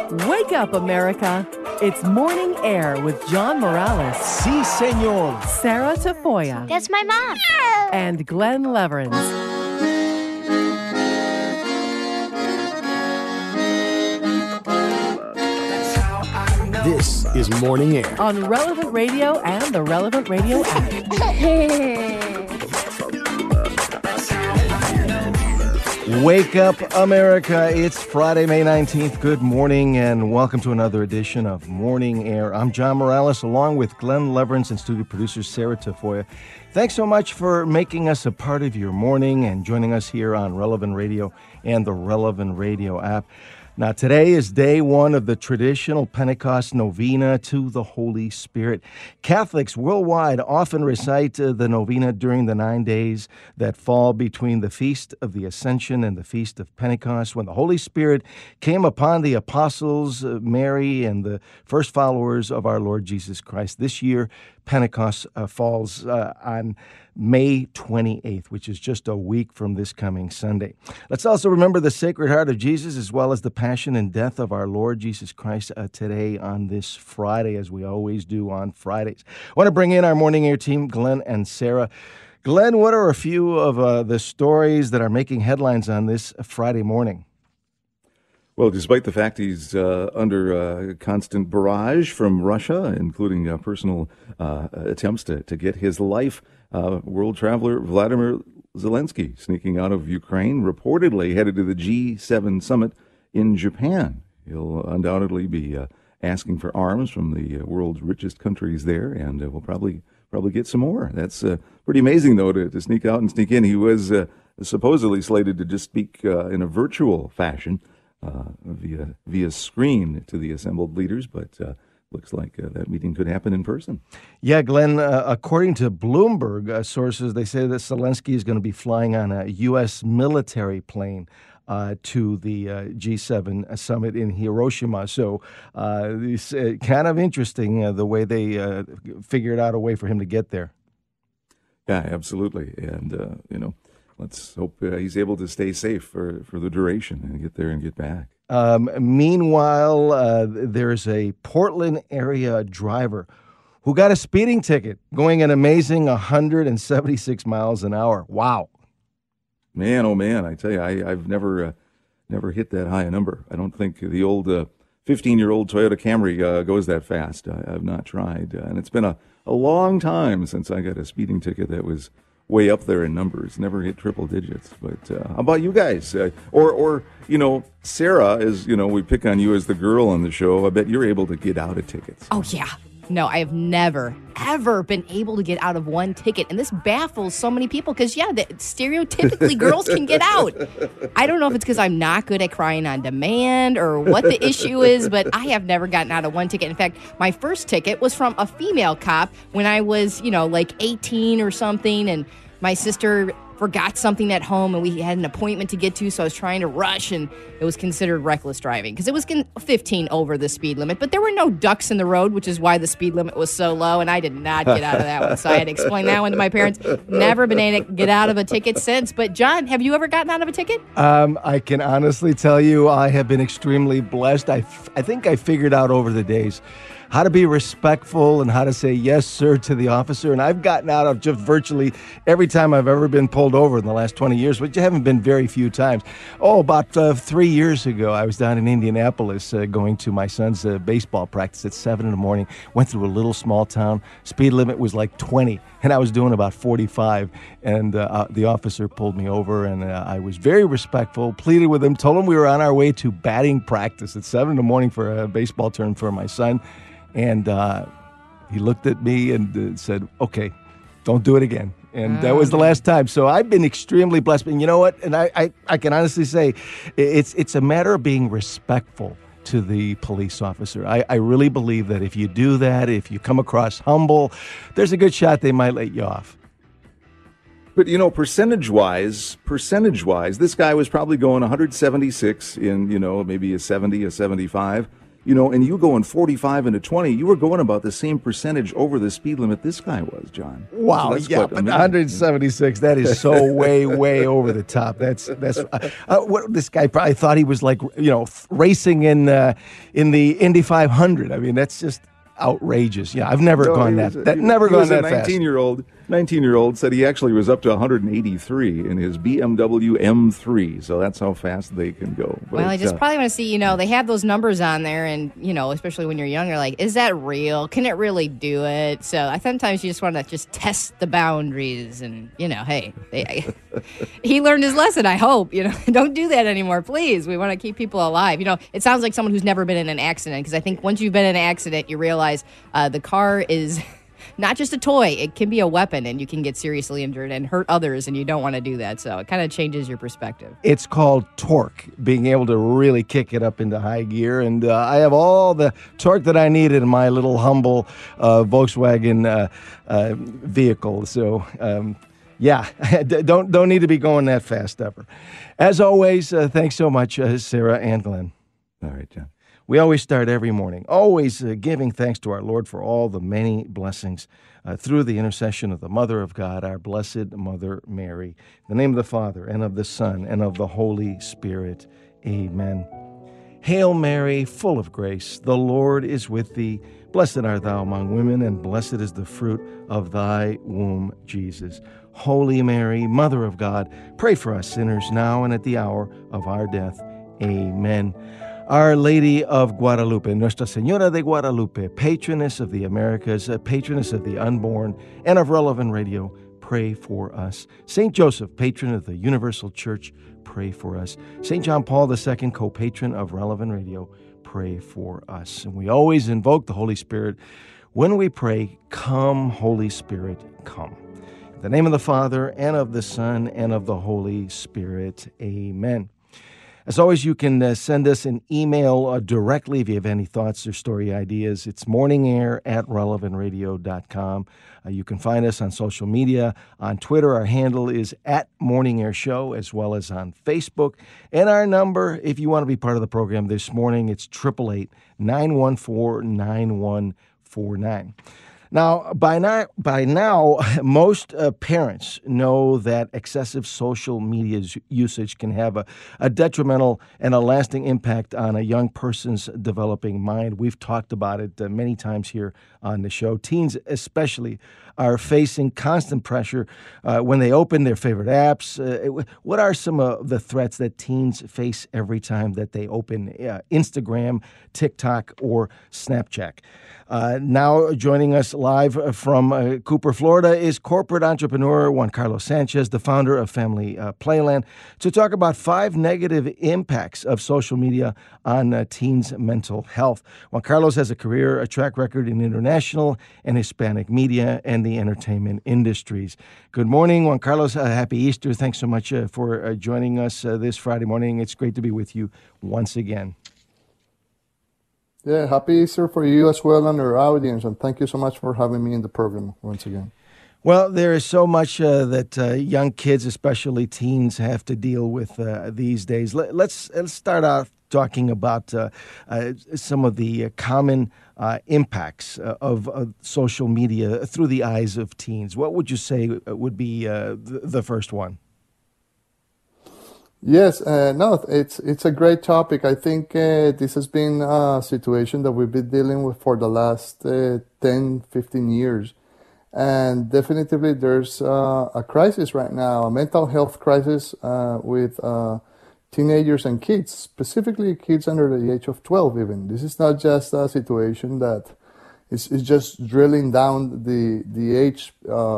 Wake up, America. It's Morning Air with John Morales. Si, senor. Sarah Tafoya. That's my mom. And Glenn Leverins. This is Morning Air on Relevant Radio and the Relevant Radio app. Wake up, America. It's Friday, May 19th. Good morning and welcome to another edition of Morning Air. I'm John Morales along with Glenn Leverins and studio producer Sarah Tafoya. Thanks so much for making us a part of your morning and joining us here on Relevant Radio and the Relevant Radio app. Now, today is day one of the traditional Pentecost novena to the Holy Spirit. Catholics worldwide often recite the novena during the 9 days that fall between the Feast of the Ascension and the Feast of Pentecost, when the Holy Spirit came upon the apostles, Mary, and the first followers of our Lord Jesus Christ. This year, Pentecost falls on May 28th, which is just a week from this coming Sunday. Let's also remember the Sacred Heart of Jesus as well as the passion and death of our Lord Jesus Christ today on this Friday, as we always do on Fridays. I want to bring in our Morning Air team, Glenn and Sarah. Glenn, what are a few of the stories that are making headlines on this Friday morning? Well, despite the fact he's under constant barrage from Russia, including personal attempts to get his life, world traveler Vladimir Zelensky sneaking out of Ukraine, reportedly headed to the G7 summit in Japan. He'll undoubtedly be asking for arms from the world's richest countries there, and we'll probably get some more. That's pretty amazing, though, to sneak out and sneak in. He was supposedly slated to just speak in a virtual fashion via screen to the assembled leaders, but looks like that meeting could happen in person. Yeah, Glenn, according to Bloomberg sources, they say that Zelensky is going to be flying on a U.S. military plane to the G7 summit in Hiroshima. So it's kind of interesting the way they figured out a way for him to get there. Yeah, absolutely. And, let's hope he's able to stay safe for the duration and get there and get back. Meanwhile, there's a Portland area driver who got a speeding ticket going an amazing 176 miles an hour. Wow. Man, oh man, I tell you, I've never hit that high a number. I don't think the old 15-year-old Toyota Camry goes that fast. I've not tried. And it's been a long time since I got a speeding ticket that was way up there in numbers, never hit triple digits. But how about you guys? Or Sarah, is, we pick on you as the girl on the show. I bet you're able to get out of tickets. Oh, yeah. No, I have never, ever been able to get out of one ticket. And this baffles so many people because, stereotypically girls can get out. I don't know if it's because I'm not good at crying on demand or what the issue is, but I have never gotten out of one ticket. In fact, my first ticket was from a female cop when I was, 18 or something, and my sister forgot something at home and we had an appointment to get to, so I was trying to rush, and it was considered reckless driving because it was 15 over the speed limit, but there were no ducks in the road, which is why the speed limit was so low, and I did not get out of that one, so I had to explain that one to my parents. Never been able to get out of a ticket since. But John, have you ever gotten out of a ticket? I can honestly tell you I have been extremely blessed. I think I figured out over the days how to be respectful and how to say yes, sir, to the officer. And I've gotten out of just virtually every time I've ever been pulled over in the last 20 years, which haven't been very few times. About 3 years ago, I was down in Indianapolis going to my son's baseball practice at 7 in the morning. Went through a little small town. Speed limit was like 20, and I was doing about 45. And the officer pulled me over, and I was very respectful, pleaded with him, told him we were on our way to batting practice at 7 in the morning for a baseball turn for my son. And he looked at me and said, okay, don't do it again. And that was the last time. So I've been extremely blessed. And you know what? And I can honestly say it's a matter of being respectful to the police officer. I really believe that if you do that, if you come across humble, there's a good shot they might let you off. But, percentage-wise, this guy was probably going 176 in, maybe a 70, a 75. and you going 45 into 20, you were going about the same percentage over the speed limit this guy was, John. Wow, that's yeah, quite but amazing. 176, that is so way over the top. That's what this guy probably thought he was like, racing in the Indy 500. I mean, that's just outrageous. Yeah, I've never gone that fast. 19-year-old said he actually was up to 183 in his BMW M3, so that's how fast they can go. But, well, I just probably want to see, they have those numbers on there, and, especially when you're younger, like, is that real? Can it really do it? So I sometimes you just want to just test the boundaries, and, hey, he learned his lesson, I hope. Don't do that anymore, please. We want to keep people alive. It sounds like someone who's never been in an accident, because I think once you've been in an accident, you realize the car is not just a toy. It can be a weapon, and you can get seriously injured and hurt others, and you don't want to do that. So it kind of changes your perspective. It's called torque, being able to really kick it up into high gear. And I have all the torque that I needed in my little humble Volkswagen vehicle. So, yeah, don't need to be going that fast ever. As always, thanks so much, Sarah and Glenn. All right, John. We always start every morning, always giving thanks to our Lord for all the many blessings through the intercession of the Mother of God, our Blessed Mother Mary. In the name of the Father, and of the Son, and of the Holy Spirit. Amen. Hail Mary, full of grace, the Lord is with thee. Blessed art thou among women, and blessed is the fruit of thy womb, Jesus. Holy Mary, Mother of God, pray for us sinners now and at the hour of our death. Amen. Our Lady of Guadalupe, Nuestra Señora de Guadalupe, patroness of the Americas, patroness of the unborn, and of Relevant Radio, pray for us. St. Joseph, patron of the Universal Church, pray for us. St. John Paul II, co-patron of Relevant Radio, pray for us. And we always invoke the Holy Spirit when we pray, come, Holy Spirit, come. In the name of the Father, and of the Son, and of the Holy Spirit, amen. As always, you can send us an email directly if you have any thoughts or story ideas. It's morningair@relevantradio.com. You can find us on social media. On Twitter, our handle is @MorningAirShow, as well as on Facebook. And our number, if you want to be part of the program this morning, it's 888-914-9149. Now, by now, most parents know that excessive social media usage can have a detrimental and a lasting impact on a young person's developing mind. We've talked about it many times here on the show. Teens especially are facing constant pressure when they open their favorite apps. What are some of the threats that teens face every time that they open Instagram, TikTok, or Snapchat? Now joining us live from Cooper, Florida, is corporate entrepreneur Juan Carlos Sanchez, the founder of Family Playland, to talk about 5 negative impacts of social media on teens' mental health. Juan Carlos has a track record in international and Hispanic media and the entertainment industries. Good morning, Juan Carlos. Happy Easter. Thanks so much for joining us this Friday morning. It's great to be with you once again. Yeah, happy Easter for you as well and our audience, and thank you so much for having me in the program once again. Well, there is so much that young kids, especially teens, have to deal with these days. Let's start off talking about some of the common impacts of social media through the eyes of teens. What would you say would be the first one? Yes, no, it's a great topic. I think this has been a situation that we've been dealing with for the last 10, 15 years. And definitely there's a crisis right now, a mental health crisis with teenagers and kids, specifically kids under the age of 12 even. This is not just a situation that is just drilling down the age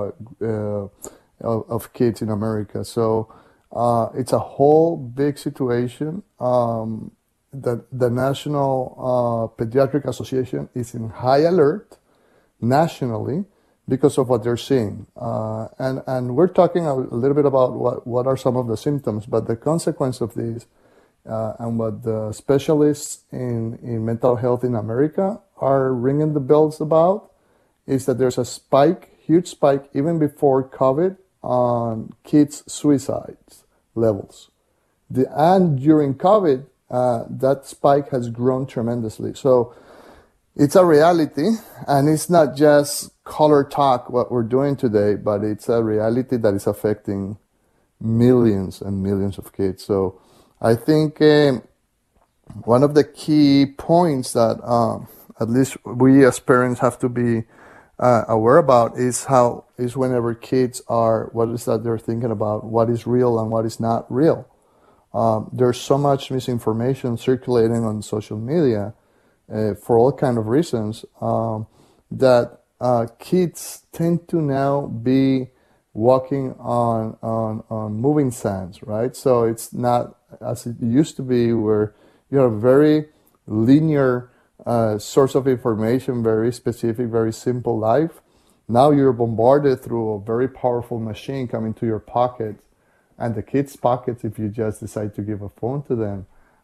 of kids in America. So it's a whole big situation. The National Pediatric Association is in high alert nationally because of what they're seeing. And we're talking a little bit about what are some of the symptoms, but the consequence of these and what the specialists in mental health in America are ringing the bells about is that there's a huge spike, even before COVID, on kids' suicides levels. And during COVID, that spike has grown tremendously. So it's a reality, and it's not just color talk what we're doing today, but it's a reality that is affecting millions and millions of kids. So I think one of the key points that at least we as parents have to be aware about is whenever kids are, what is that they're thinking about, what is real and what is not real. There's so much misinformation circulating on social media for all kind of reasons that kids tend to now be walking on moving sands, right? So it's not as it used to be, where you have a very linear source of information, very specific, very simple life. Now you're bombarded through a very powerful machine coming to your pocket, and the kids' pockets, if you just decide to give a phone to them,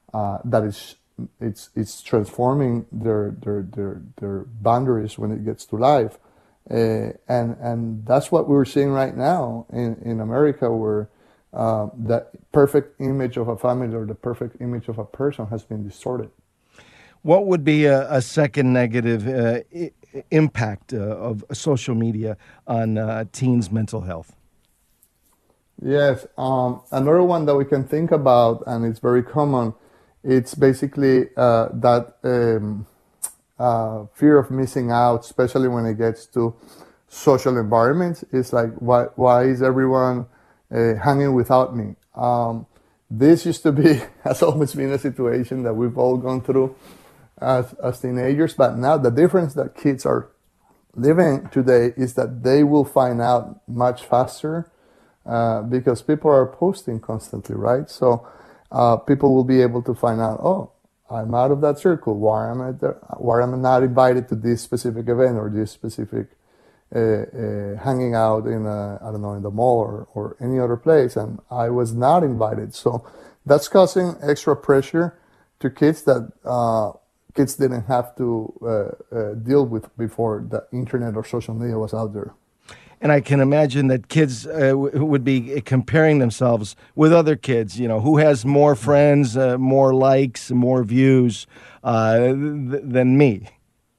it's transforming their boundaries when it gets to life, and that's what we're seeing right now in America, where that perfect image of a family or the perfect image of a person has been distorted. What would be a second negative impact of social media on teens' mental health? Yes, another one that we can think about, and it's very common, it's basically that fear of missing out, especially when it gets to social environments. It's like, why is everyone hanging without me? This used to be, has always been a situation that we've all gone through as teenagers, but now the difference that kids are living today is that they will find out much faster because people are posting constantly, right? So people will be able to find out, oh, I'm out of that circle. Why am I not invited to this specific event or this specific hanging out in in the mall or any other place, and I was not invited. So that's causing extra pressure to kids that kids didn't have to deal with before the internet or social media was out there. And I can imagine that kids would be comparing themselves with other kids, who has more friends, more likes, more views than me.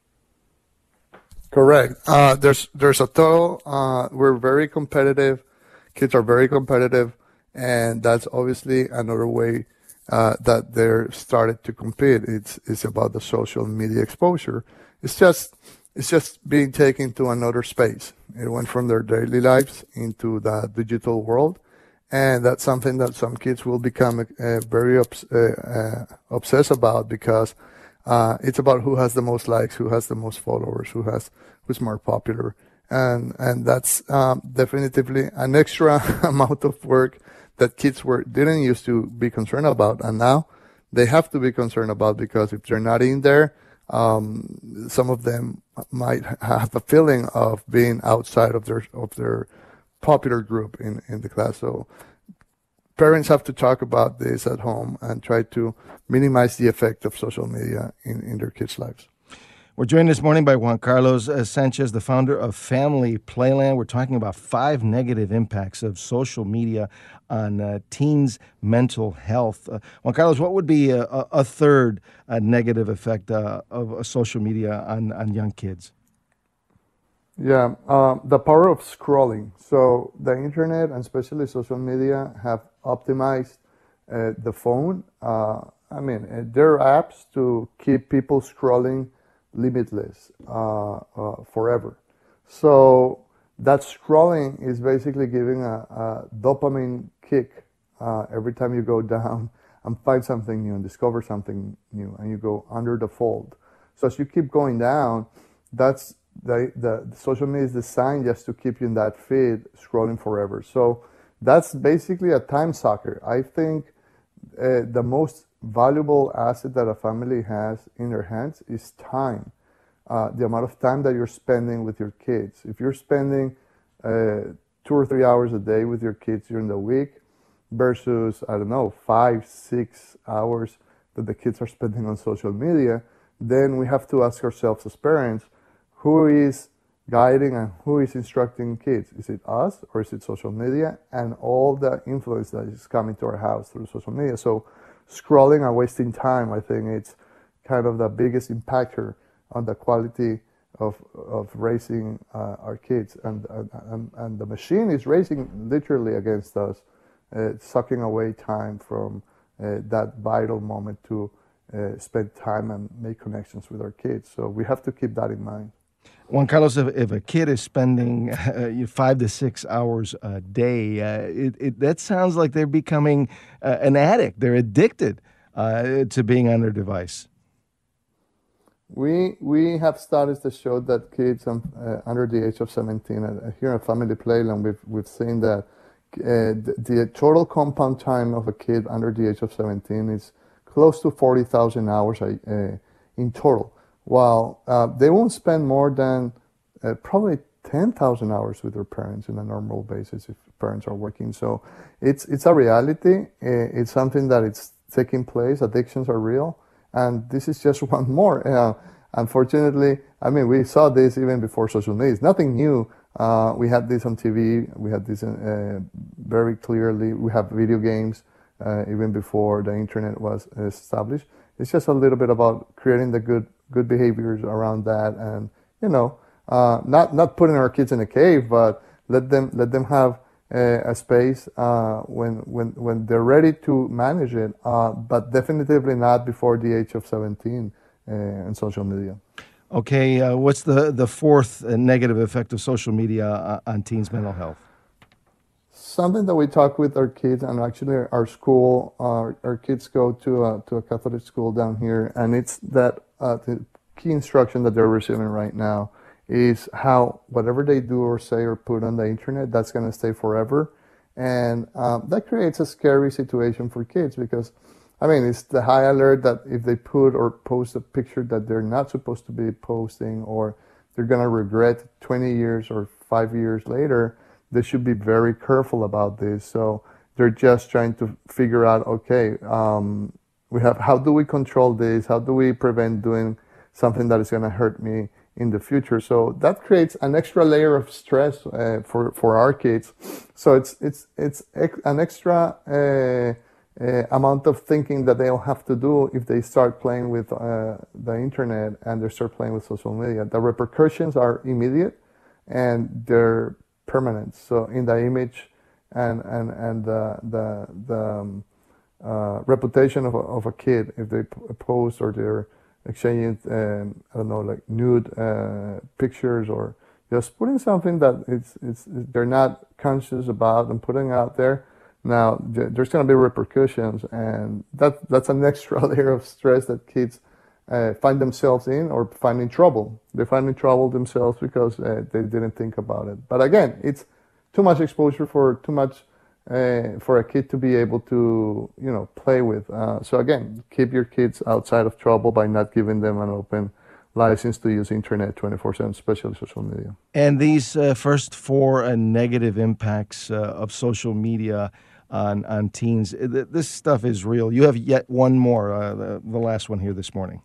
Correct. There's a total, we're very competitive. Kids are very competitive. And that's obviously another way that they're started to compete. It's about the social media exposure. It's just being taken to another space. It went from their daily lives into the digital world, and that's something that some kids will become very obsessed about, because it's about who has the most likes, who has the most followers, who's more popular, and that's definitively an extra amount of work that kids didn't used to be concerned about, and now they have to be concerned about, because if they're not in there, some of them might have a feeling of being outside of their popular group in the class. So parents have to talk about this at home and try to minimize the effect of social media in their kids' lives. We're joined this morning by Juan Carlos Sanchez, the founder of Family Playland. We're talking about 5 negative impacts of social media on teens' mental health. Juan Carlos, what would be a third negative effect of social media on young kids? Yeah, the power of scrolling. So the internet and especially social media have optimized the phone. There are apps to keep people scrolling limitless forever. So that scrolling is basically giving a dopamine kick every time you go down and find something new and discover something new, and you go under the fold. So as you keep going down, that's the social media is designed just to keep you in that feed scrolling forever. So that's basically a time sucker. I think the most valuable asset that a family has in their hands is time. The amount of time that you're spending with your kids. If you're spending 2 or 3 hours a day with your kids during the week versus, 5-6 hours that the kids are spending on social media, then we have to ask ourselves as parents, who is guiding and who is instructing kids? Is it us or is it social media and all the influence that is coming to our house through social media? So scrolling and wasting time. I think it's kind of the biggest impactor on the quality of raising our kids, and the machine is racing literally against us, sucking away time from that vital moment to spend time and make connections with our kids. So we have to keep that in mind. Juan Carlos, if a kid is spending 5 to 6 hours a day, that sounds like they're becoming an addict. They're addicted to being on their device. We have studies that show that kids under the age of 17, here at Family Playland, we've seen that the total compound time of a kid under the age of 17 is close to 40,000 hours in total. While they won't spend more than probably 10,000 hours with their parents on a normal basis if parents are working. So it's a reality. It's something that it's taking place. Addictions are real. And this is just one more. Unfortunately, I mean, we saw this even before social media. It's nothing new. We had this on TV. We had this very clearly. We have video games even before the internet was established. It's just a little bit about creating the good behaviors around that, and not putting our kids in a cave, but let them have a space when they're ready to manage it, but definitively not before the age of 17 in social media. Okay, what's the fourth negative effect of social media on teens' mental health? Something that we talk with our kids, and actually our school, our kids go to a Catholic school down here, and it's that the key instruction that they're receiving right now is how whatever they do or say or put on the internet, that's going to stay forever. And that creates a scary situation for kids because, I mean, it's the high alert that if they put or post a picture that they're not supposed to be posting, or they're going to regret 20 years or 5 years later, they should be very careful about this. So they're just trying to figure out, okay, how do we control this? How do we prevent doing something that is going to hurt me in the future? So that creates an extra layer of stress for our kids. So it's an extra amount of thinking that they'll have to do if they start playing with the internet and they start playing with social media. The repercussions are immediate and they're permanent. So in the image and the reputation of a kid, if they post or they're exchanging, I don't know, like nude pictures, or just putting something that they're not conscious about and putting out there. Now there's going to be repercussions, and that's an extra layer of stress that kids find themselves in or find in trouble. They find in trouble themselves because they didn't think about it. But again, it's too much exposure for a kid to be able to, play with. So again, keep your kids outside of trouble by not giving them an open license to use internet 24/7, especially social media. And these first four negative impacts of social media on teens, this stuff is real. You have yet one more, the last one here this morning.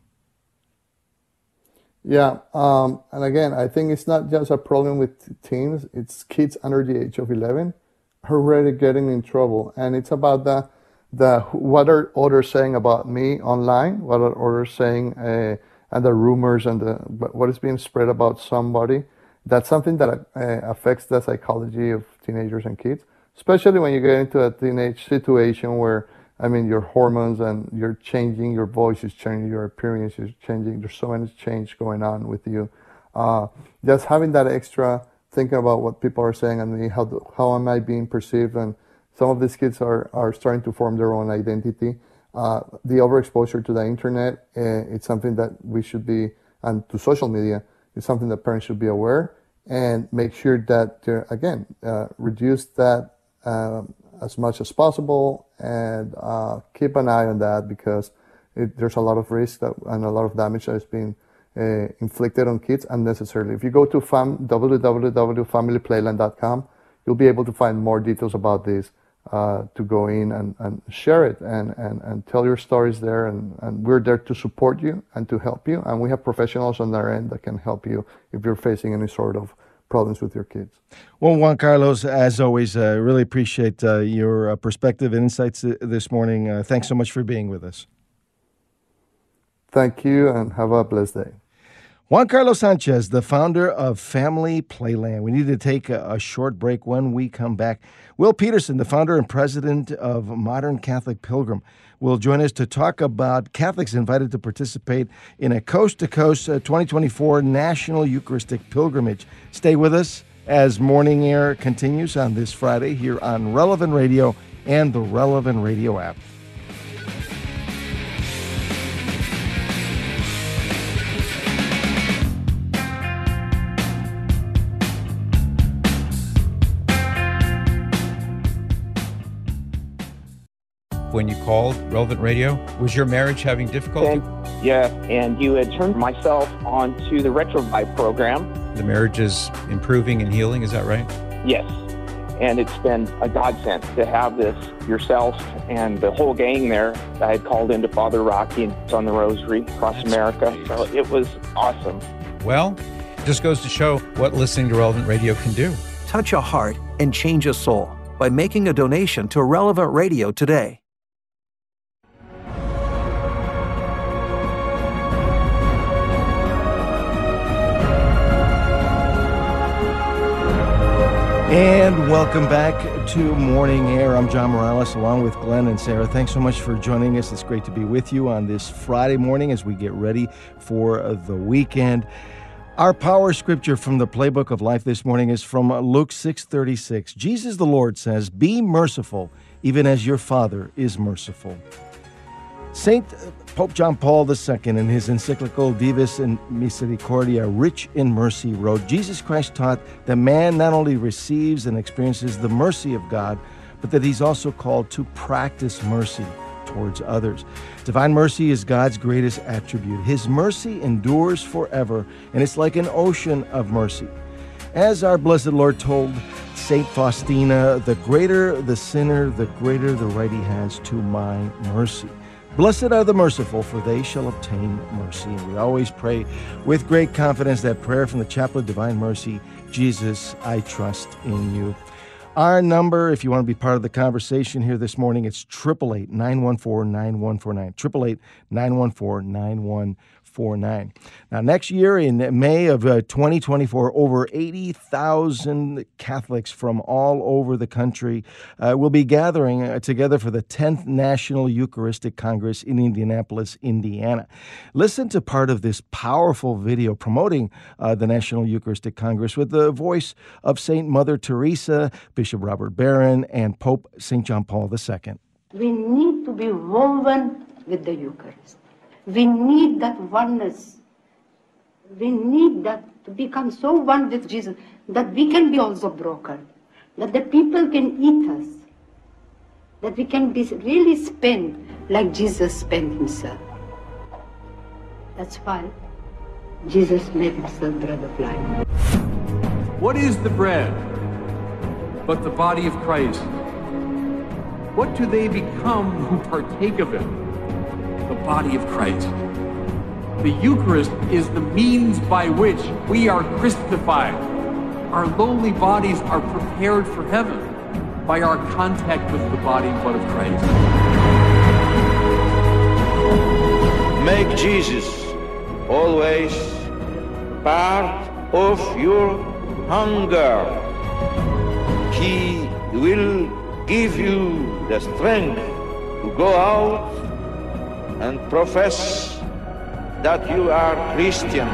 Yeah, and again, I think it's not just a problem with teens, it's kids under the age of 11 who are already getting in trouble. And it's about the what are others saying about me online, what are others saying, and the rumors and what is being spread about somebody. That's something that affects the psychology of teenagers and kids, especially when you get into a teenage situation where, I mean, your hormones and you're changing, your voice is changing, your appearance is changing. There's so much change going on with you. Just having that extra thinking about what people are saying and how am I being perceived, and some of these kids are starting to form their own identity. The overexposure to the internet, it's something that we should be, and to social media, it's something that parents should be aware and make sure that, again, reduce that as much as possible, and keep an eye on that, because there's a lot of risk and a lot of damage that is being inflicted on kids unnecessarily. If you go to www.familyplayland.com, you'll be able to find more details about this, to go in and share it and tell your stories there, and we're there to support you and to help you, and we have professionals on our end that can help you if you're facing any sort of problems with your kids. Well, Juan Carlos, as always, really appreciate your perspective and insights this morning. Thanks so much for being with us. Thank you, and have a blessed day. Juan Carlos Sanchez, the founder of Family Playland. We need to take a short break. When we come back, Will Peterson, the founder and president of Modern Catholic Pilgrim, will join us to talk about Catholics invited to participate in a coast-to-coast 2024 National Eucharistic Pilgrimage. Stay with us as Morning Air continues on this Friday here on Relevant Radio and the Relevant Radio app. When you called Relevant Radio, was your marriage having difficulty? And you had turned myself onto the Retrovive program. The marriage is improving and healing, is that right? Yes, and it's been a godsend to have this yourself and the whole gang there. I had called into Father Rocky and on the Rosary across America, so it was awesome. Well, it just goes to show what listening to Relevant Radio can do. Touch a heart and change a soul by making a donation to Relevant Radio today. And welcome back to Morning Air. I'm John Morales along with Glenn and Sarah. Thanks so much for joining us. It's great to be with you on this Friday morning as we get ready for the weekend. Our power scripture from the Playbook of Life this morning is from Luke 6:36. Jesus the Lord says, "Be merciful, even as your Father is merciful." Saint Pope John Paul II, in his encyclical Divis in Misericordia, Rich in Mercy, wrote, Jesus Christ taught that man not only receives and experiences the mercy of God, but that he's also called to practice mercy towards others. Divine mercy is God's greatest attribute. His mercy endures forever, and it's like an ocean of mercy. As our blessed Lord told Saint Faustina, the greater the sinner, the greater the right he has to my mercy. Blessed are the merciful, for they shall obtain mercy. And we always pray with great confidence that prayer from the Chapel of Divine Mercy, Jesus, I trust in you. Our number, if you want to be part of the conversation here this morning, it's 888-914-9149. 888-914-9149. Now, next year in May of 2024, over 80,000 Catholics from all over the country will be gathering together for the 10th National Eucharistic Congress in Indianapolis, Indiana. Listen to part of this powerful video promoting the National Eucharistic Congress with the voice of Saint Mother Teresa, Bishop Robert Barron, and Pope St. John Paul II. We need to be woven with the Eucharist. We need that oneness. We need that to become so one with Jesus that we can be also broken, that the people can eat us, that we can be really spent like Jesus spent himself. That's why Jesus made himself bread of life. What is the bread but the body of Christ? What do they become who partake of it? The body of Christ. The Eucharist is the means by which we are Christified. Our lowly bodies are prepared for heaven by our contact with the body and blood of Christ. Make Jesus always part of your hunger. He will give you the strength to go out and profess that you are Christian.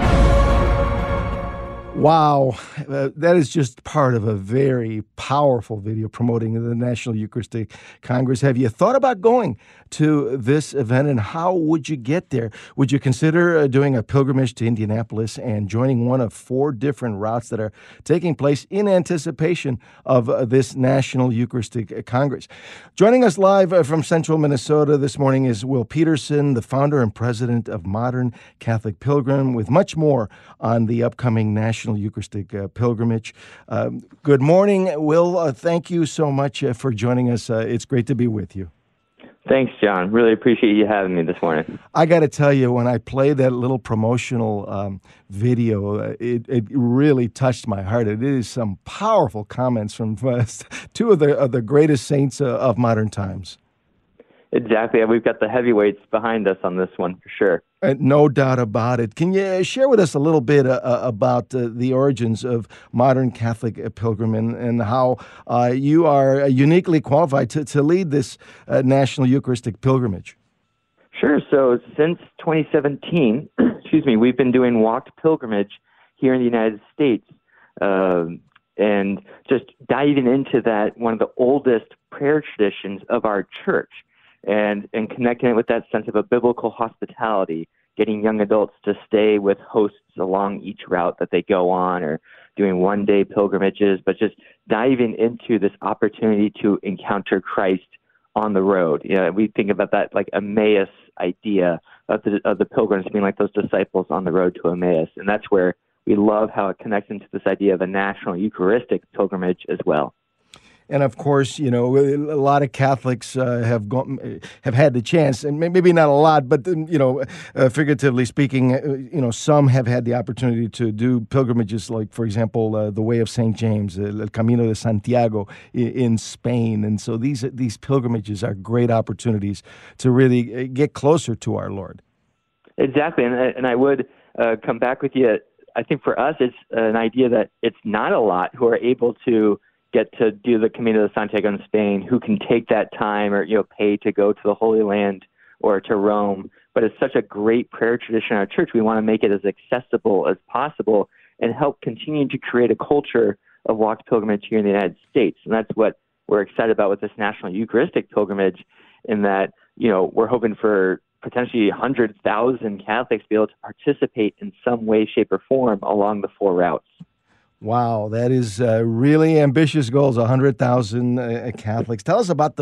Wow, that is just part of a very powerful video promoting the National Eucharistic Congress. Have you thought about going to this event, and how would you get there? Would you consider doing a pilgrimage to Indianapolis and joining one of 4 different routes that are taking place in anticipation of this National Eucharistic Congress? Joining us live from central Minnesota this morning is Will Peterson, the founder and president of Modern Catholic Pilgrim, with much more on the upcoming National Eucharistic Pilgrimage. Good morning, Will. Thank you so much for joining us. It's great to be with you. Thanks, John. Really appreciate you having me this morning. I got to tell you, when I played that little promotional video, it really touched my heart. It is some powerful comments from two of the greatest saints of modern times. Exactly. We've got the heavyweights behind us on this one, for sure. No doubt about it. Can you share with us a little bit about the origins of modern Catholic pilgrimage and how you are uniquely qualified to lead this National Eucharistic Pilgrimage? Sure. So since 2017, we've been doing walked pilgrimage here in the United States, and just diving into that, one of the oldest prayer traditions of our church. And connecting it with that sense of a biblical hospitality, getting young adults to stay with hosts along each route that they go on, or doing one-day pilgrimages, but just diving into this opportunity to encounter Christ on the road. You know, we think about that like Emmaus idea of the pilgrims being like those disciples on the road to Emmaus, and that's where we love how it connects into this idea of a national Eucharistic pilgrimage as well. And of course, you know, a lot of Catholics have had the chance, and maybe not a lot, but figuratively speaking, some have had the opportunity to do pilgrimages, like, for example, the Way of St. James, El Camino de Santiago in Spain, and so these pilgrimages are great opportunities to really get closer to our Lord. Exactly, and I would come back with you. I think for us, it's an idea that it's not a lot who are able to get to do the Camino de Santiago in Spain, who can take that time or pay to go to the Holy Land or to Rome. But it's such a great prayer tradition in our church. We want to make it as accessible as possible and help continue to create a culture of walked pilgrimage here in the United States. And that's what we're excited about with this National Eucharistic Pilgrimage, in that we're hoping for potentially 100,000 Catholics to be able to participate in some way, shape, or form along the 4 routes. Wow, that is really ambitious goals. 100,000 Catholics. Tell us about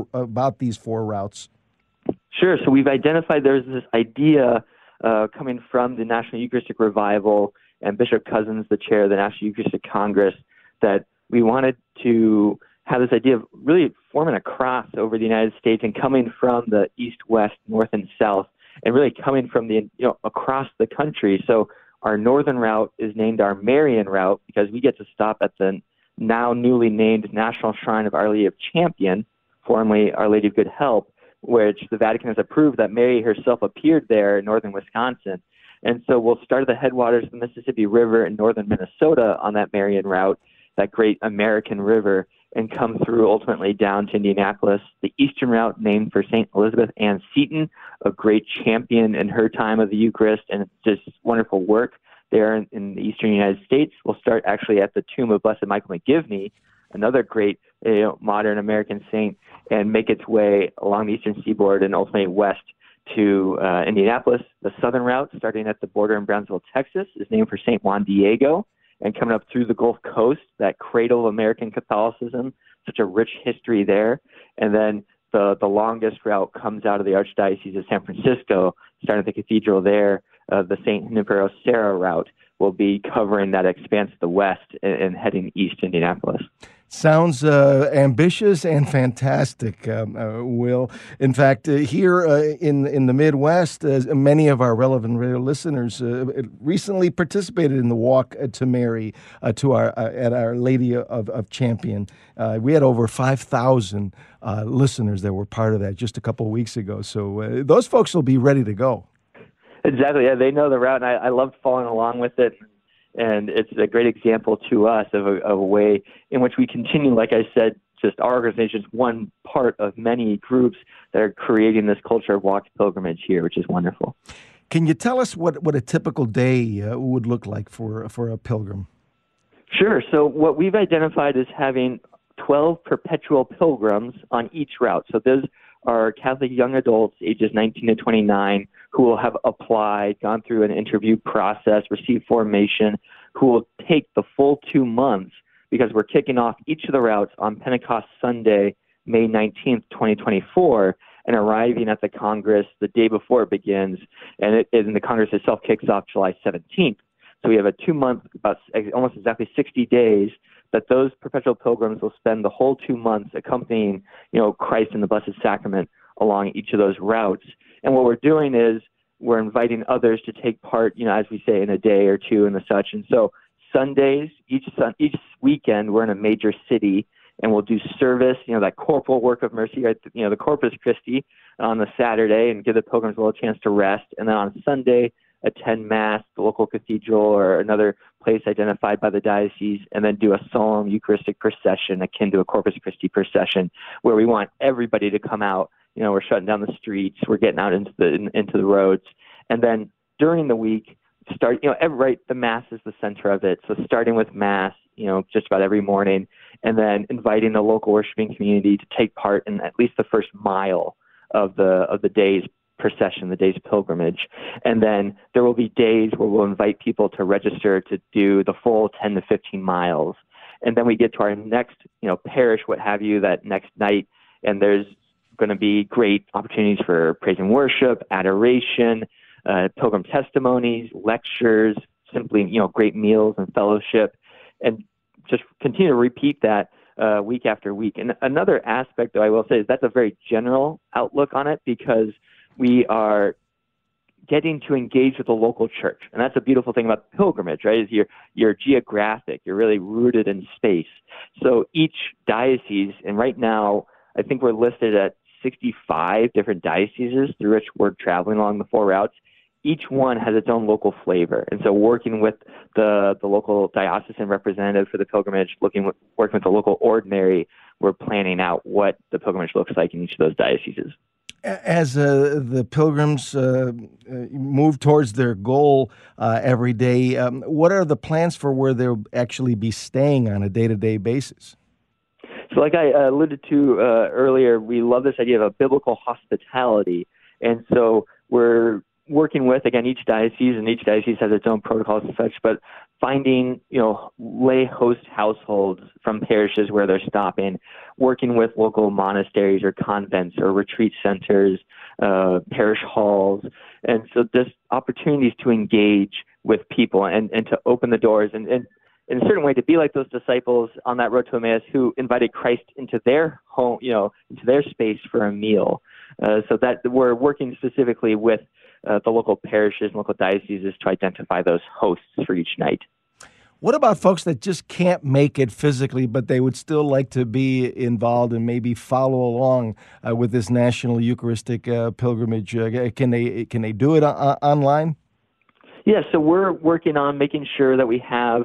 these 4 routes. Sure. So we've identified there's this idea coming from the National Eucharistic Revival and Bishop Cousins, the chair of the National Eucharistic Congress, that we wanted to have this idea of really forming a cross over the United States and coming from the east, west, north, and south, and really coming from the across the country. So our northern route is named our Marian route because we get to stop at the now newly named National Shrine of Our Lady of Champion, formerly Our Lady of Good Help, which the Vatican has approved that Mary herself appeared there in northern Wisconsin. And so we'll start at the headwaters of the Mississippi River in northern Minnesota on that Marian route, that great American river, and come through ultimately down to Indianapolis. The eastern route, named for St. Elizabeth Ann Seton, a great champion in her time of the Eucharist, and just wonderful work there in the eastern United States. We'll start actually at the tomb of Blessed Michael McGivney, another great modern American saint, and make its way along the eastern seaboard and ultimately west to Indianapolis. The southern route, starting at the border in Brownsville, Texas, is named for St. Juan Diego, and coming up through the Gulf Coast, that cradle of American Catholicism, such a rich history there. And then the longest route comes out of the Archdiocese of San Francisco, starting at the cathedral there. The St. Junipero Serra route will be covering that expanse to the west and heading east to Indianapolis. Sounds ambitious and fantastic, Will. In fact, here in the Midwest, many of our Relevant Radio listeners recently participated in the Walk to Mary at Our Lady of Champion. We had over 5,000 listeners that were part of that just a couple of weeks ago. So those folks will be ready to go. Exactly. Yeah, they know the route, and I loved following along with it. And it's a great example to us of a way in which we continue, like I said, just our organization is one part of many groups that are creating this culture of walked pilgrimage here, which is wonderful. Can you tell us what a typical day would look like for a pilgrim? Sure. So what we've identified is having 12 perpetual pilgrims on each route. So those are Catholic young adults, ages 19 to 29, who will have applied, gone through an interview process, received formation, who will take the full 2 months, because we're kicking off each of the routes on Pentecost Sunday, May 19th, 2024, and arriving at the Congress the day before it begins, and the Congress itself kicks off July 17th. So we have a 2 month, about almost exactly 60 days, that those perpetual pilgrims will spend the whole 2 months accompanying, Christ in the Blessed Sacrament along each of those routes. And what we're doing is we're inviting others to take part, as we say, in a day or two and the such. And so Sundays, each weekend, we're in a major city, and we'll do service, that corporal work of mercy, right? The Corpus Christi on the Saturday, and give the pilgrims a little chance to rest. And then on Sunday, attend Mass, the local cathedral or another place identified by the diocese, and then do a solemn Eucharistic procession akin to a Corpus Christi procession, where we want everybody to come out. We're shutting down the streets, we're getting out into the roads, and then during the week, the Mass is the center of it. So starting with Mass, just about every morning, and then inviting the local worshiping community to take part in at least the first mile of the day's procession, the day's pilgrimage. And then there will be days where we'll invite people to register to do the full 10 to 15 miles. And then we get to our next, parish, what have you, that next night, and there's going to be great opportunities for praise and worship, adoration, pilgrim testimonies, lectures, simply, great meals and fellowship, and just continue to repeat that week after week. And another aspect, though, I will say, is that's a very general outlook on it, because we are getting to engage with the local church. And that's a beautiful thing about the pilgrimage, right, is you're geographic, you're really rooted in space. So each diocese, and right now, I think we're listed at 65 different dioceses through which we're traveling along the 4 routes. Each one has its own local flavor. And so working with the local diocesan representative for the pilgrimage, working with the local ordinary, we're planning out what the pilgrimage looks like in each of those dioceses. As the pilgrims move towards their goal every day, what are the plans for where they'll actually be staying on a day-to-day basis? So like I alluded to earlier, we love this idea of a biblical hospitality. And so we're working with, again, each diocese, and each diocese has its own protocols and such, but finding, lay host households from parishes where they're stopping, working with local monasteries or convents or retreat centers, parish halls. And so there's opportunities to engage with people and to open the doors and in a certain way to be like those disciples on that road to Emmaus who invited Christ into their home, into their space for a meal. So that we're working specifically with the local parishes and local dioceses to identify those hosts for each night. What about folks that just can't make it physically, but they would still like to be involved and maybe follow along with this National Eucharistic Pilgrimage? Can they do it online? Yeah, so we're working on making sure that we have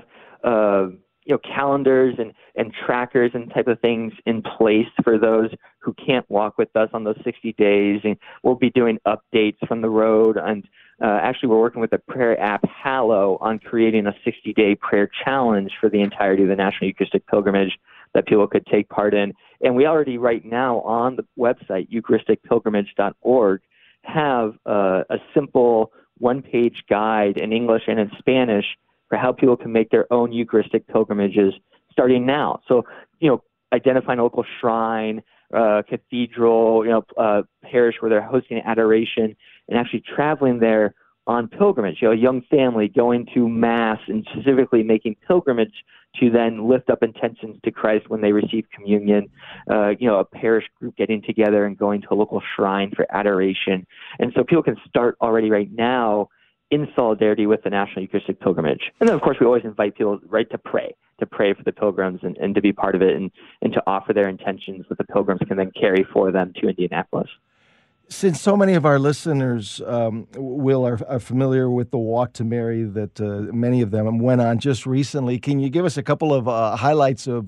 calendars and trackers and type of things in place for those who can't walk with us on those 60 days. And we'll be doing updates from the road. And actually, we're working with the prayer app Hallow on creating a 60-day prayer challenge for the entirety of the National Eucharistic Pilgrimage that people could take part in. And we already right now on the website, eucharisticpilgrimage.org, have a simple one-page guide in English and in Spanish for how people can make their own Eucharistic pilgrimages starting now. So, identifying a local shrine, cathedral, parish where they're hosting adoration, and actually traveling there on pilgrimage. A young family going to Mass and specifically making pilgrimage to then lift up intentions to Christ when they receive communion. A parish group getting together and going to a local shrine for adoration. And so people can start already right now in solidarity with the National Eucharistic Pilgrimage. And then, of course, we always invite people, right, to pray for the pilgrims and to be part of it and to offer their intentions that the pilgrims can then carry for them to Indianapolis. Since so many of our listeners, are familiar with the Walk to Mary that many of them went on just recently, can you give us a couple of highlights of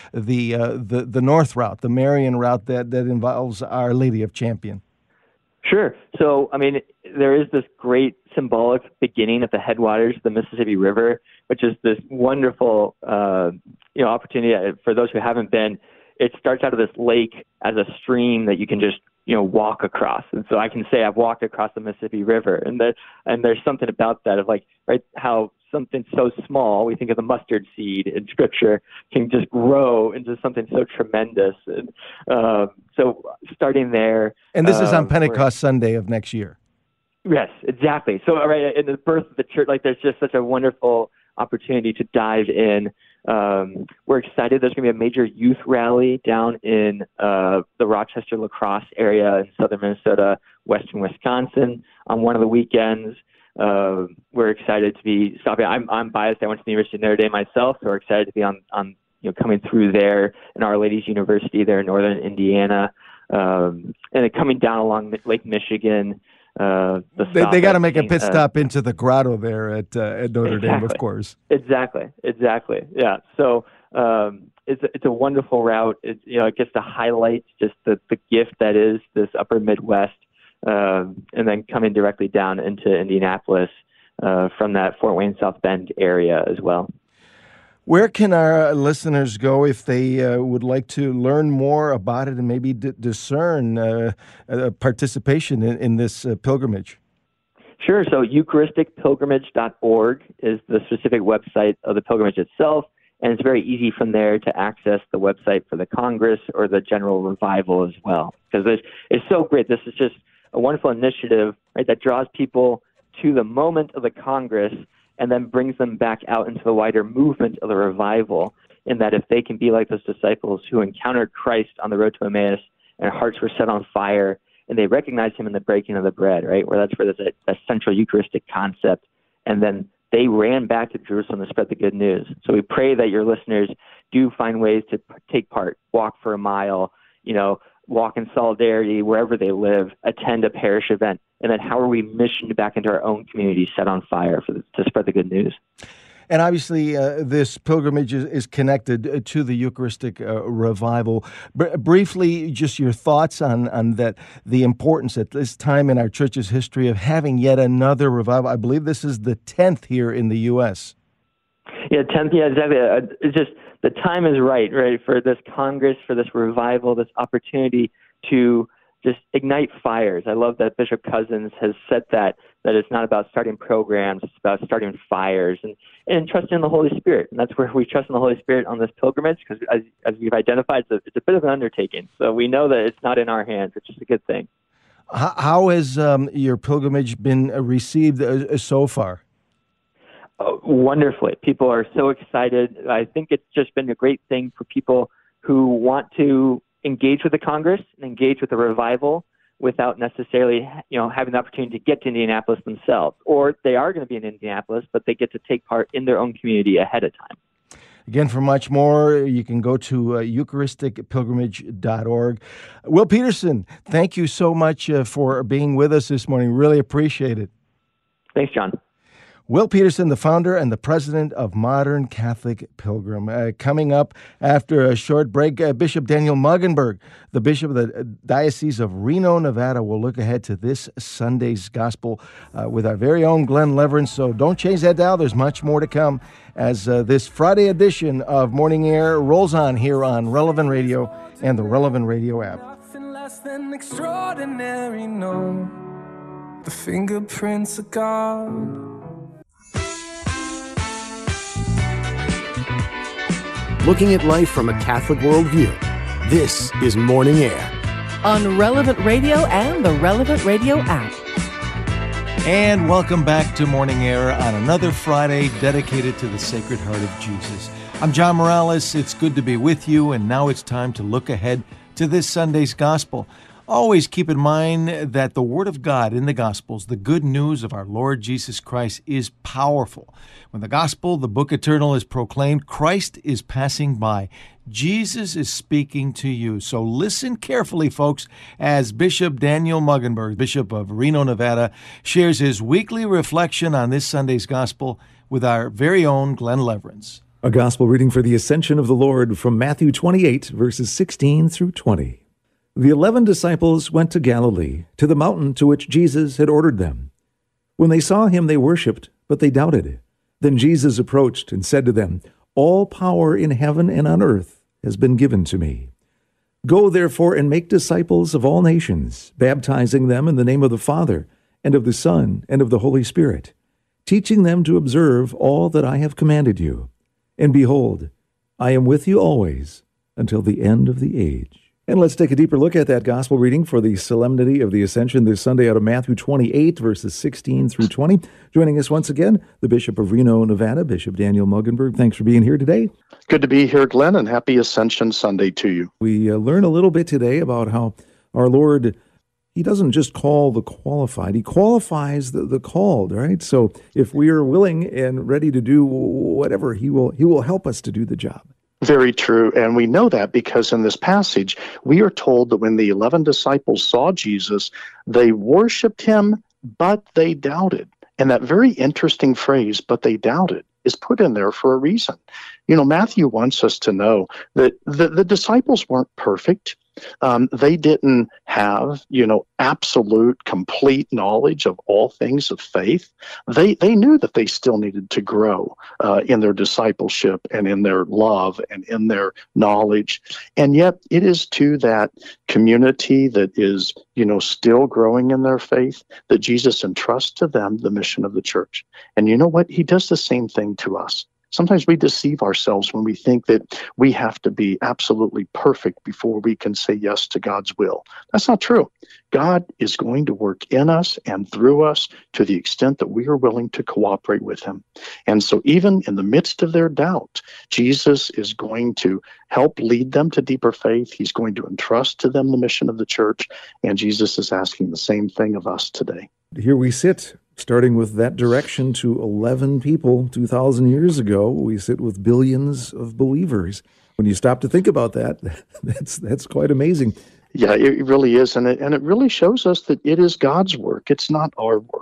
the North Route, the Marian route that involves Our Lady of Champion? Sure. So, there is this great symbolic beginning at the headwaters of the Mississippi River, which is this wonderful, opportunity for those who haven't been. It starts out of this lake as a stream that you can just, walk across. And so I can say I've walked across the Mississippi River, and there's something about that of how something so small, we think of the mustard seed in Scripture, can just grow into something so tremendous. And so starting there. And this is on Pentecost Sunday of next year. Yes, exactly. So right in the birth of the church, there's just such a wonderful opportunity to dive in We're excited. There's going to be a major youth rally down in the Rochester, La Crosse area in southern Minnesota, western Wisconsin on one of the weekends. We're excited to be stopping. I'm biased. I went to the University of Notre Dame myself, so we're excited to be on coming through there in Our Lady's University there in northern Indiana, and then coming down along Lake Michigan. They got to make a pit stop into the grotto there at Notre Dame, of course. Exactly. Yeah. So it's a wonderful route. It gets to highlight just the gift that is this Upper Midwest, and then coming directly down into Indianapolis from that Fort Wayne South Bend area as well. Where can our listeners go if they would like to learn more about it and maybe discern participation in this pilgrimage? Sure. So EucharisticPilgrimage.org is the specific website of the pilgrimage itself, and it's very easy from there to access the website for the Congress or the General Revival as well. Because it's so great. This is just a wonderful initiative, right, that draws people to the moment of the Congress and then brings them back out into the wider movement of the revival, in that if they can be like those disciples who encountered Christ on the road to Emmaus and hearts were set on fire and they recognized him in the breaking of the bread, right, where there's a central Eucharistic concept, and then they ran back to Jerusalem to spread the good news. So we pray that your listeners do find ways to take part, walk for a mile, walk in solidarity wherever they live, attend a parish event, and then how are we missioned back into our own community set on fire to spread the good news? And obviously, this pilgrimage is connected to the Eucharistic revival. Briefly, just your thoughts on that, the importance at this time in our church's history of having yet another revival. I believe this is the 10th here in the U.S. Yeah, 10th, yeah, exactly. It's just the time is right for this Congress, for this revival, this opportunity to just ignite fires. I love that Bishop Cozzens has said that it's not about starting programs, it's about starting fires and trusting in the Holy Spirit. And that's where we trust in the Holy Spirit on this pilgrimage, because as we've identified, it's a bit of an undertaking. So we know that it's not in our hands, which is a good thing. How has your pilgrimage been received so far? Wonderfully. People are so excited. I think it's just been a great thing for people who want to engage with the Congress and engage with the revival without necessarily, having the opportunity to get to Indianapolis themselves. Or they are going to be in Indianapolis, but they get to take part in their own community ahead of time. Again, for much more, you can go to EucharisticPilgrimage.org. Will Peterson, thank you so much for being with us this morning. Really appreciate it. Thanks, John. Will Peterson, the founder and the president of Modern Catholic Pilgrim. Coming up after a short break, Bishop Daniel Muggenberg, the bishop of the Diocese of Reno, Nevada, will look ahead to this Sunday's gospel with our very own Glenn Leverance. So don't change that dial. There's much more to come as this Friday edition of Morning Air rolls on here on Relevant Radio and the Relevant Radio app. Nothing less than extraordinary, no. The fingerprints of God. Looking at life from a Catholic worldview, this is Morning Air. On Relevant Radio and the Relevant Radio app. And welcome back to Morning Air on another Friday dedicated to the Sacred Heart of Jesus. I'm John Morales. It's good to be with you, and now it's time to look ahead to this Sunday's Gospel. Always keep in mind that the Word of God in the Gospels, the good news of our Lord Jesus Christ, is powerful. When the Gospel, the Book Eternal, is proclaimed, Christ is passing by. Jesus is speaking to you. So listen carefully, folks, as Bishop Daniel Muggenberg, Bishop of Reno, Nevada, shares his weekly reflection on this Sunday's Gospel with our very own Glenn Leverance. A Gospel reading for the Ascension of the Lord from Matthew 28, verses 16 through 20. The 11 disciples went to Galilee, to the mountain to which Jesus had ordered them. When they saw him, they worshipped, but they doubted. Then Jesus approached and said to them, All power in heaven and on earth has been given to me. Go, therefore, and make disciples of all nations, baptizing them in the name of the Father, and of the Son, and of the Holy Spirit, teaching them to observe all that I have commanded you. And behold, I am with you always until the end of the age. And let's take a deeper look at that gospel reading for the Solemnity of the Ascension this Sunday out of Matthew 28, verses 16 through 20. Joining us once again, the Bishop of Reno, Nevada, Bishop Daniel Muggenberg. Thanks for being here today. Good to be here, Glenn, and happy Ascension Sunday to you. We learn a little bit today about how our Lord, he doesn't just call the qualified, he qualifies the called, right? So if we are willing and ready to do whatever, he will help us to do the job. Very true. And we know that because in this passage, we are told that when the 11 disciples saw Jesus, they worshiped him, but they doubted. And that very interesting phrase, but they doubted, is put in there for a reason. You know, Matthew wants us to know that the disciples weren't perfect. They didn't have, absolute, complete knowledge of all things of faith. They knew that they still needed to grow in their discipleship and in their love and in their knowledge. And yet it is to that community that is, still growing in their faith that Jesus entrusts to them the mission of the church. And you know what? He does the same thing to us. Sometimes we deceive ourselves when we think that we have to be absolutely perfect before we can say yes to God's will. That's not true. God is going to work in us and through us to the extent that we are willing to cooperate with him. And so even in the midst of their doubt, Jesus is going to help lead them to deeper faith. He's going to entrust to them the mission of the church. And Jesus is asking the same thing of us today. Here we sit, starting with that direction to 11 people 2,000 years ago. We sit with billions of believers. When you stop to think about that, that's quite amazing. Yeah, it really is. And it really shows us that it is God's work. It's not our work.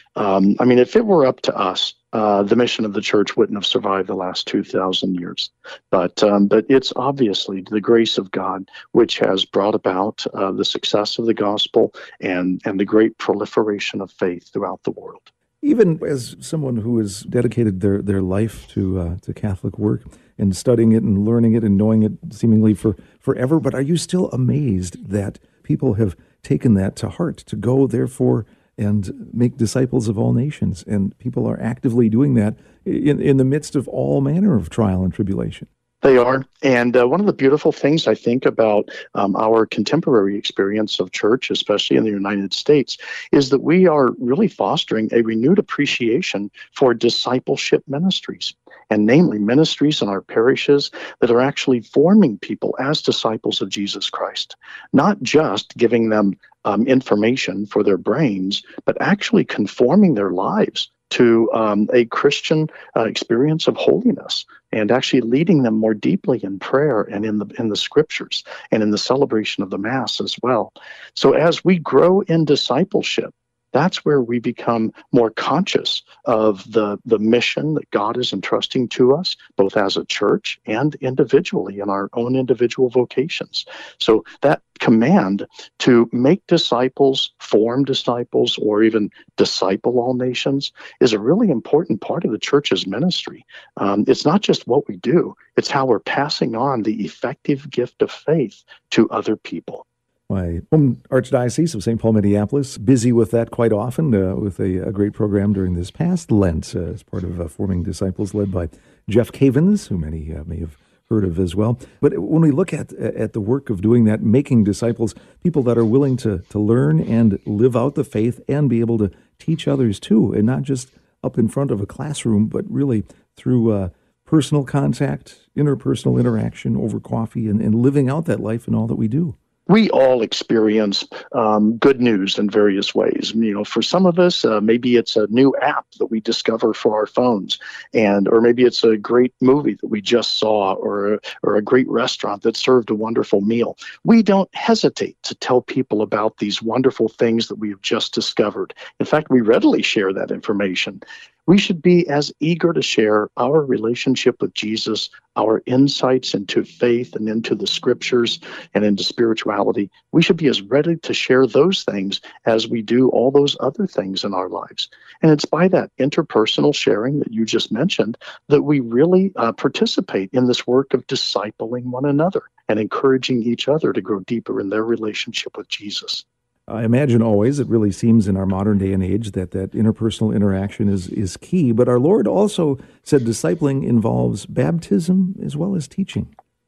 If it were up to us, the mission of the church wouldn't have survived the last 2,000 years. But it's obviously the grace of God which has brought about the success of the gospel and the great proliferation of faith throughout the world. Even as someone who has dedicated their life to Catholic work and studying it and learning it and knowing it seemingly forever, but are you still amazed that people have taken that to heart, to go, therefore, and make disciples of all nations? And people are actively doing that in the midst of all manner of trial and tribulation. They are. And one of the beautiful things I think about our contemporary experience of church, especially in the United States, is that we are really fostering a renewed appreciation for discipleship ministries, and namely ministries in our parishes that are actually forming people as disciples of Jesus Christ, not just giving them information for their brains, but actually conforming their lives to a Christian experience of holiness, and actually leading them more deeply in prayer and in the scriptures and in the celebration of the Mass as well. So as we grow in discipleship, that's where we become more conscious of the mission that God is entrusting to us, both as a church and individually in our own individual vocations. So that command to make disciples, form disciples, or even disciple all nations is a really important part of the church's ministry. It's not just what we do, it's how we're passing on the effective gift of faith to other people. My home Archdiocese of St. Paul, Minneapolis, busy with that quite often, with a great program during this past Lent as part of Forming Disciples, led by Jeff Cavins, who many may have heard of as well. But when we look at the work of doing that, making disciples, people that are willing to learn and live out the faith and be able to teach others too, and not just up in front of a classroom, but really through personal contact, interpersonal interaction over coffee, and living out that life in all that we do. We all experience good news in various ways. For some of us, maybe it's a new app that we discover for our phones, or maybe it's a great movie that we just saw, or a great restaurant that served a wonderful meal. We don't hesitate to tell people about these wonderful things that we have just discovered. In fact, we readily share that information. We should be as eager to share our relationship with Jesus, our insights into faith and into the scriptures and into spirituality. We should be as ready to share those things as we do all those other things in our lives. And it's by that interpersonal sharing that you just mentioned that we really participate in this work of discipling one another and encouraging each other to grow deeper in their relationship with Jesus. I imagine always, it really seems in our modern day and age that interpersonal interaction is key. But our Lord also said discipling involves baptism as well as teaching.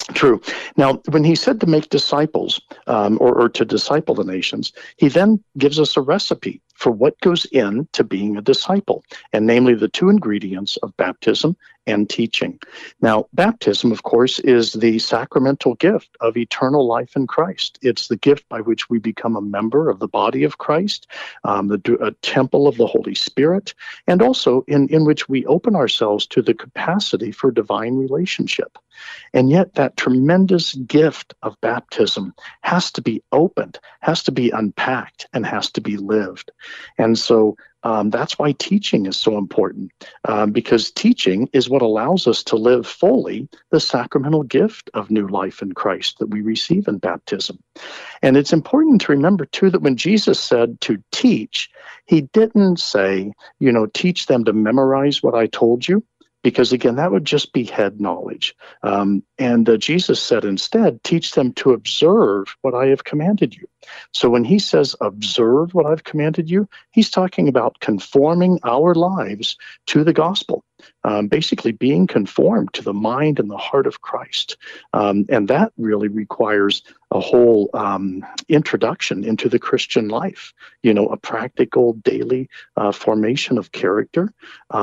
True. Now, when he said to make disciples or to disciple the nations, he then gives us a recipe for what goes into being a disciple, and namely the two ingredients of baptism and teaching. Now, baptism, of course, is the sacramental gift of eternal life in Christ. It's the gift by which we become a member of the body of Christ, a temple of the Holy Spirit, and also in which we open ourselves to the capacity for divine relationship. And yet that tremendous gift of baptism has to be opened, has to be unpacked, and has to be lived. And so that's why teaching is so important, because teaching is what allows us to live fully the sacramental gift of new life in Christ that we receive in baptism. And it's important to remember, too, that when Jesus said to teach, he didn't say, teach them to memorize what I told you, because, again, that would just be head knowledge. And Jesus said instead, teach them to observe what I have commanded you. So when he says observe what I've commanded you, he's talking about conforming our lives to the gospel, basically being conformed to the mind and the heart of Christ. And that really requires a whole introduction into the Christian life, a practical daily formation of character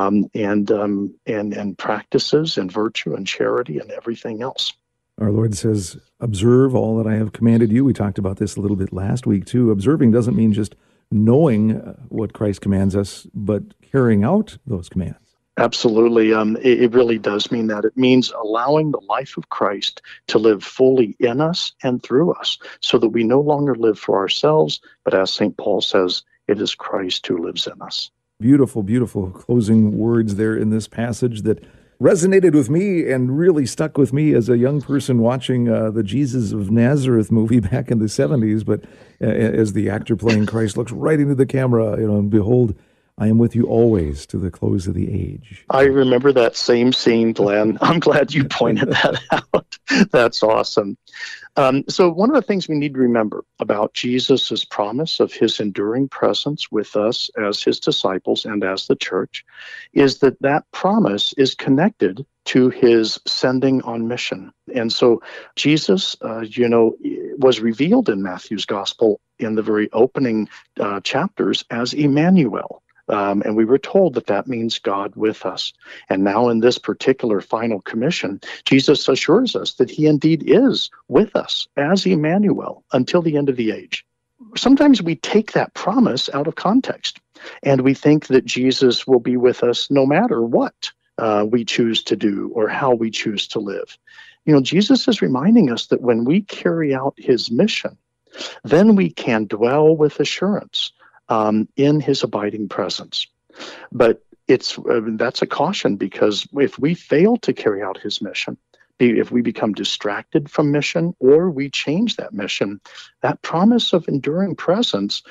and practices and virtue and charity and everything else. Our Lord says, observe all that I have commanded you. We talked about this a little bit last week, too. Observing doesn't mean just knowing what Christ commands us, but carrying out those commands. Absolutely. It really does mean that. It means allowing the life of Christ to live fully in us and through us, so that we no longer live for ourselves, but as St. Paul says, it is Christ who lives in us. Beautiful, beautiful closing words there in this passage that resonated with me and really stuck with me as a young person watching the Jesus of Nazareth movie back in the 70s. But as the actor playing Christ looks right into the camera, and behold, I am with you always to the close of the age. I remember that same scene, Glenn. I'm glad you pointed that out. That's awesome. So one of the things we need to remember about Jesus' promise of his enduring presence with us as his disciples and as the church is that promise is connected to his sending on mission. And so Jesus, was revealed in Matthew's gospel in the very opening chapters as Emmanuel. And we were told that means God with us. And now in this particular final commission, Jesus assures us that he indeed is with us as Emmanuel until the end of the age. Sometimes we take that promise out of context, and we think that Jesus will be with us no matter what we choose to do or how we choose to live. Jesus is reminding us that when we carry out his mission, then we can dwell with assurance in his abiding presence. But that's a caution, because if we fail to carry out his mission, if we become distracted from mission or we change that mission, that promise of enduring presence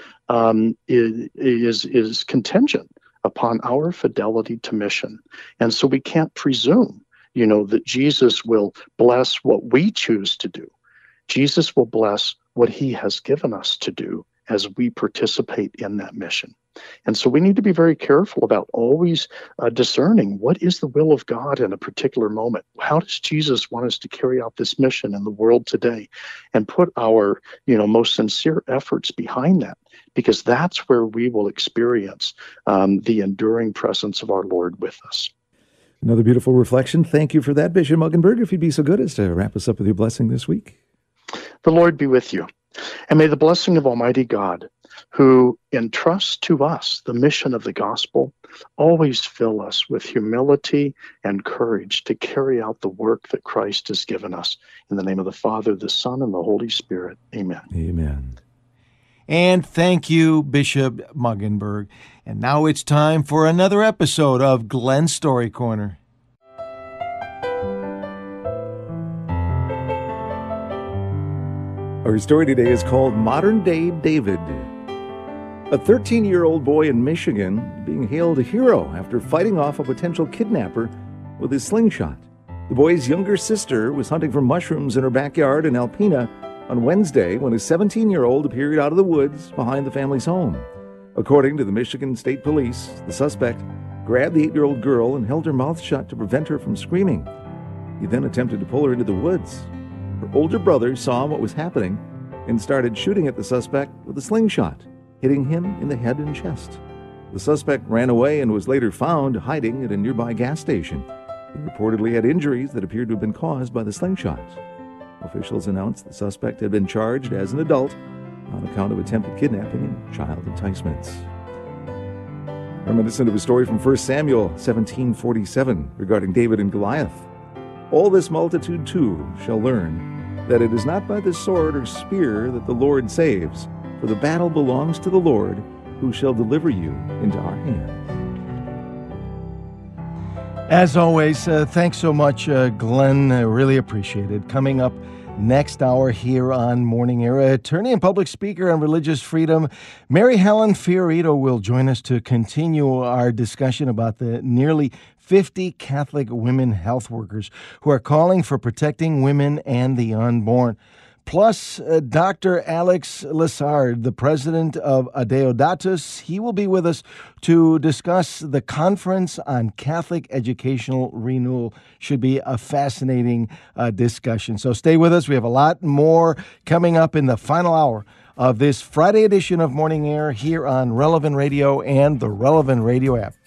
is contingent upon our fidelity to mission. And so we can't presume, that Jesus will bless what we choose to do. Jesus will bless what he has given us to do as we participate in that mission. And so we need to be very careful about always discerning what is the will of God in a particular moment. How does Jesus want us to carry out this mission in the world today? And put our, most sincere efforts behind that, because that's where we will experience the enduring presence of our Lord with us. Another beautiful reflection. Thank you for that, Bishop Muggenberg. If you'd be so good as to wrap us up with your blessing this week. The Lord be with you. And may the blessing of Almighty God, who entrusts to us the mission of the gospel, always fill us with humility and courage to carry out the work that Christ has given us. In the name of the Father, the Son, and the Holy Spirit. Amen. Amen. And thank you, Bishop Muggenberg. And now it's time for another episode of Glenn's Story Corner. Our story today is called Modern Day David. A 13-year-old boy in Michigan being hailed a hero after fighting off a potential kidnapper with his slingshot. The boy's younger sister was hunting for mushrooms in her backyard in Alpena on Wednesday when a 17-year-old appeared out of the woods behind the family's home. According to the Michigan State Police, the suspect grabbed the 8-year-old girl and held her mouth shut to prevent her from screaming. He then attempted to pull her into the woods. Her older brother saw what was happening and started shooting at the suspect with a slingshot, hitting him in the head and chest. The suspect ran away and was later found hiding at a nearby gas station. He reportedly had injuries that appeared to have been caused by the slingshot. Officials announced the suspect had been charged as an adult on account of attempted kidnapping and child enticements. Reminiscent of a story from 1 Samuel 17:47 regarding David and Goliath. All this multitude too shall learn that it is not by the sword or spear that the Lord saves, for the battle belongs to the Lord, who shall deliver you into our hands. As always, thanks so much, Glenn. Really appreciate it. Coming up next hour here on Morning Era, attorney and public speaker on religious freedom, Mary Helen Fiorito will join us to continue our discussion about the nearly 50 Catholic women health workers who are calling for protecting women and the unborn. Plus, Dr. Alex Lessard, the president of Adeodatus, he will be with us to discuss the Conference on Catholic Educational Renewal. Should be a fascinating discussion. So stay with us. We have a lot more coming up in the final hour of this Friday edition of Morning Air here on Relevant Radio and the Relevant Radio app.